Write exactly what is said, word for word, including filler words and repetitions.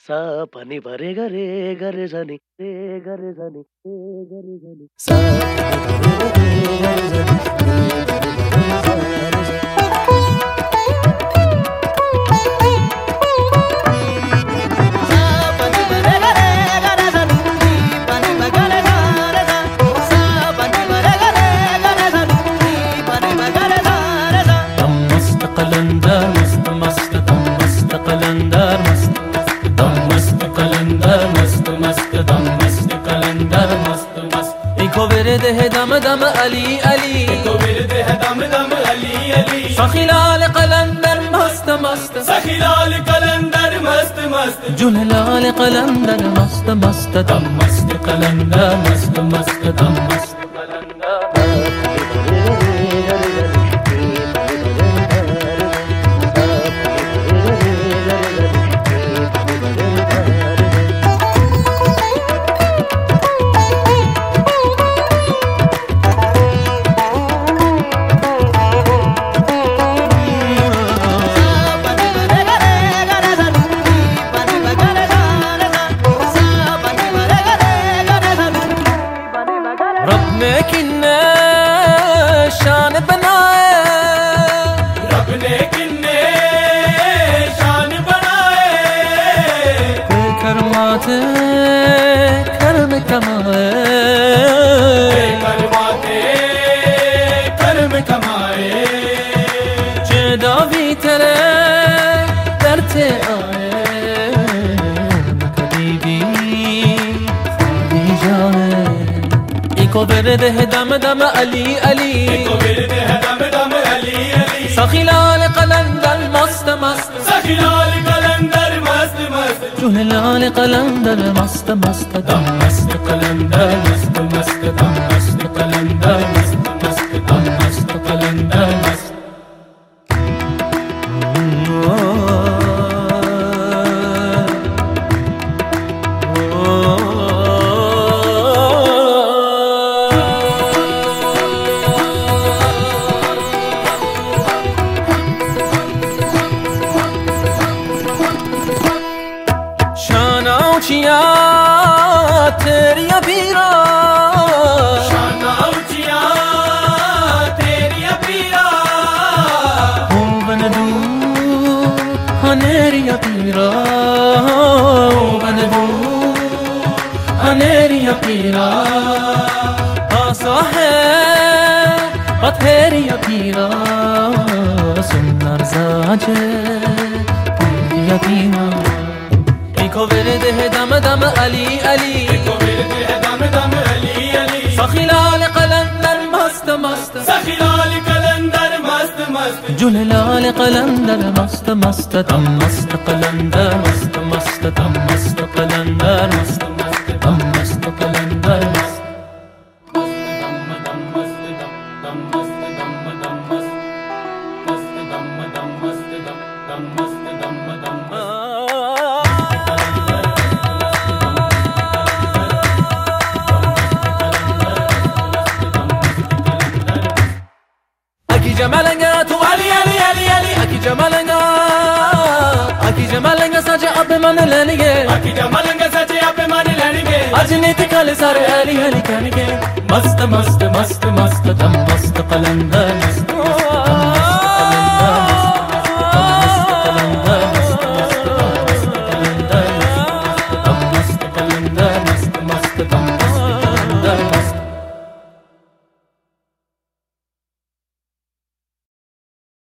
सा पनी भरे गरे गरे जनी रे गरे जनी रे गरे जनी सा पनी भरे गरे गरे जनी ده دم دم علی علی تو ورده دم دم علی علی سخیلال قلندر مست مست سخیلال قلندر مست مست جلال قلندر مست مست دم مست قلندر مست مست دم مست किन्ने शान बनाए रब ने किन्ने शान बनाए करमाते कर्म कमाए करमाते कर्म कमाए जेदा भी तेरे करते आए कभी भी खाली जाए को ورده دم دم علی علی کو ورده دم دم علی علی سخیلال قلندر مست مست سخیلال قلندر مست مست جلال قلندر مست مست دم مست قلندر مست مست دم مست قلندر مست مست دم مست قلندر مست ऊंचिया तेरी अबीरा शान ऊंचिया तेरी अबीरा हूँ बन दूँ हनेरी अबीरा बन दूँ हनेरी अबीरा आसा है पथेरी अबीरा सुंदर साजे तेरी अबीरा को ورده دم دم علی علی کو ورده دم دم علی علی سخیلال قلندر مست مست سخیلال قلندر مست مست جلال قلندر مست مست دم مست قلندر مست مست دم مست قلندر مست مست دم مست قلندر مست جمالنگا تو علی علی علی علی اکی جمالنگا اکی جمالنگا ساجے اب من لینگے اکی جمالنگا ساجے اب من لینگے اج نیت کال سارے علی علی کہنگے مست مست مست مست دم مست قلندر مست